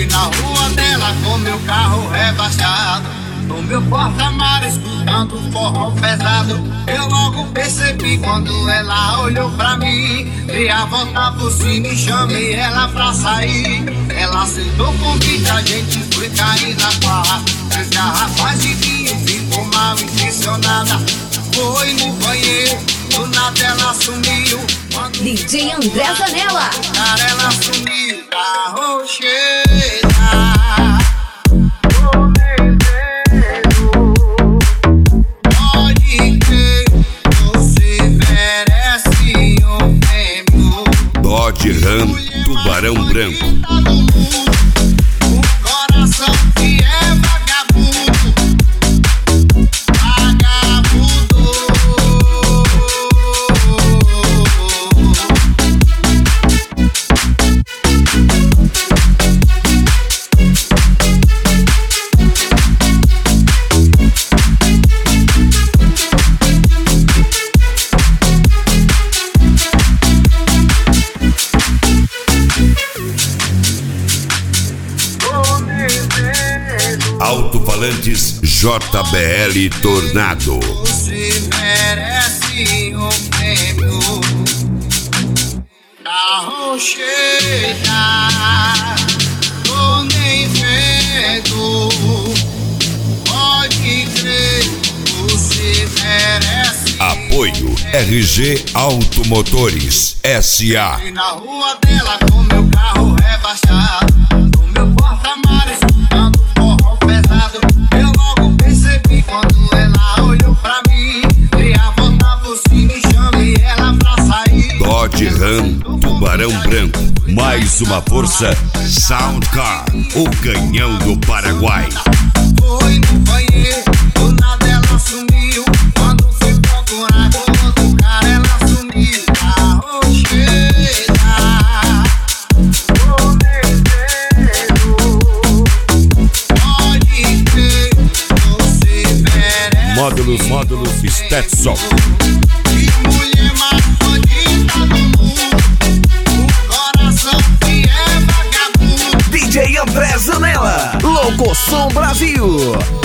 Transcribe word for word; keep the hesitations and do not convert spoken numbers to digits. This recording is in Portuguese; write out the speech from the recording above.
Cheguei na rua dela com meu carro rebaixado, no meu porta-mar escutando forró pesado. Eu logo percebi quando ela olhou pra mim, dei a volta por cima e chamei ela pra sair. Ela aceitou o convite, a gente foi cair na farra. Três garrafas de vinho, ficou mal intencionada. Foi no banheiro, do nada ela sumiu. D J André Zanella. Cara, ela sumiu, carro cheia. Dodge Ram Tubarão Branco. O coração que é vagabundo, vagabundo. Alto-falantes J B L Tornado. Você merece um prêmio. Carro cheia, tô nem vendo. Pode crer, você merece. Apoio R G Automotores S A. Fui na rua dela com meu carro rebaixado, no meu porta-mar escutando forró pesado. Eu logo percebi quando ela olhou pra mim, dei a volta por cima e chamei ela pra sair. Dodge Ram Tubarão Branco. Mais uma força Soundcar, o canhão do Paraguai. Foi no banheiro, do nada ela sumiu. Quando fui procurar com outro cara, ela sumiu. Carro cheia, tô devendo. Pode crer, você merece. Módulos, módulos Stetson. Que mulher mais bonita do mundo, o coração que é vagabundo. D J André Zanella, Louco Som Brasil.